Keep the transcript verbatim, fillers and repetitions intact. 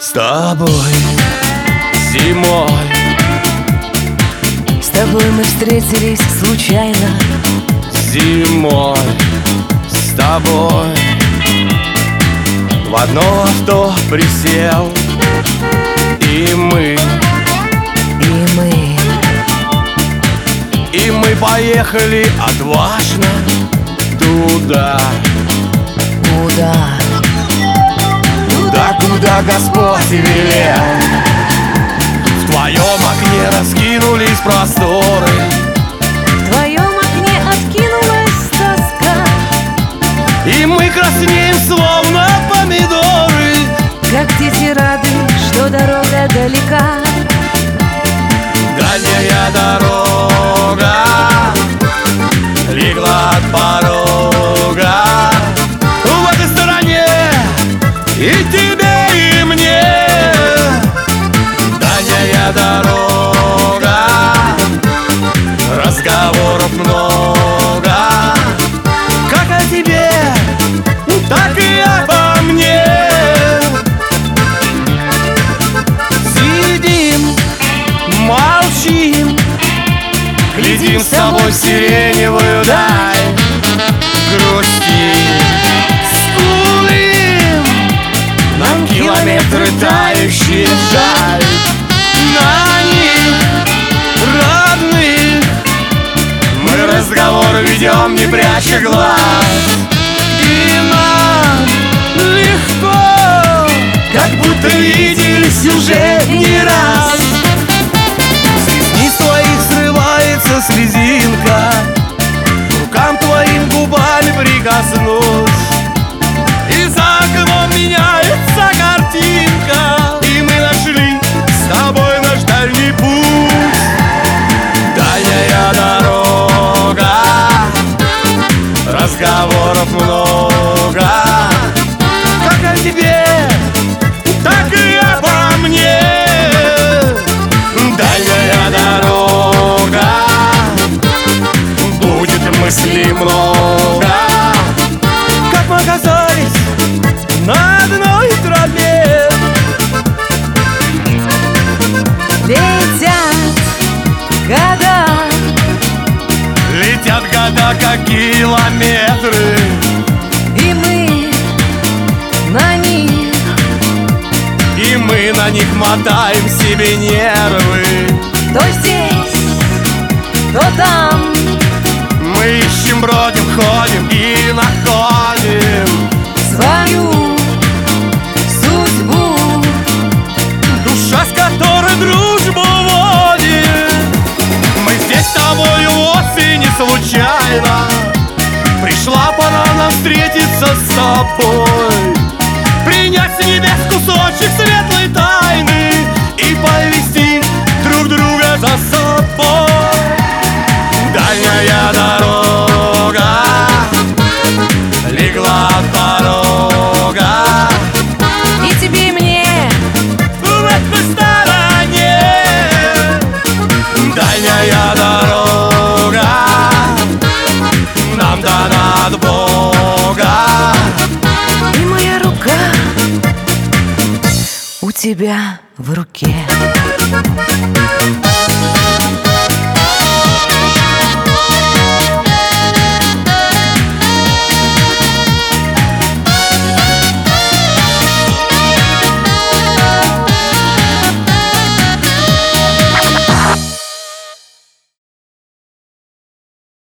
С тобой зимой, с тобой мы встретились случайно. зимой с тобой в одно авто присел, и мы, И мы, и мы поехали отважно туда, куда? туда, куда Господь велел. В твоем окне раскинулись просторы, В твоем окне откинулась тоска, и мы краснеем, словно помидоры. как дети рады, что дорога далека. Дальняя дорога легла от порога в этой стороне, и тебе, и мне. Дальняя дорога, разговоров много, как о тебе, так и обо мне. Сидим, молчим, глядим с тобой в сиреневую даль, грустим, скулим, нам километры тающие жаль. На них, родных, мы разговор ведем, не пряча глаз, и нам легко, как будто виделись уже не раз. С ресниц твоих срывается слезинка, к рукам твоим губами прикоснусь, и за окном меняется картинка, и мы нашли с тобой наш дальний путь. Дальняя дорога, разговоров много, как о тебе, так и обо мне. Дальняя дорога, будет мыслей много, как мы оказались на одной тропе. Летят года, Летят года, как километры, и мы на них, и мы на них мотаем себе нервы. то здесь, то там. Мы ищем, бродим, ходим и находим Свою судьбу, душа, с которой дружбу водит. Мы здесь с тобою вовсе не случайно, пришла пора нам встретиться с тобой, принять с небес кусочек светлой тайны и повести друг друга за собой. Дальняя дорога легла от порога, и тебе, и мне, в этой стороне. Дальняя дорога нам дана от Бога, и моя рука у тебя в руке.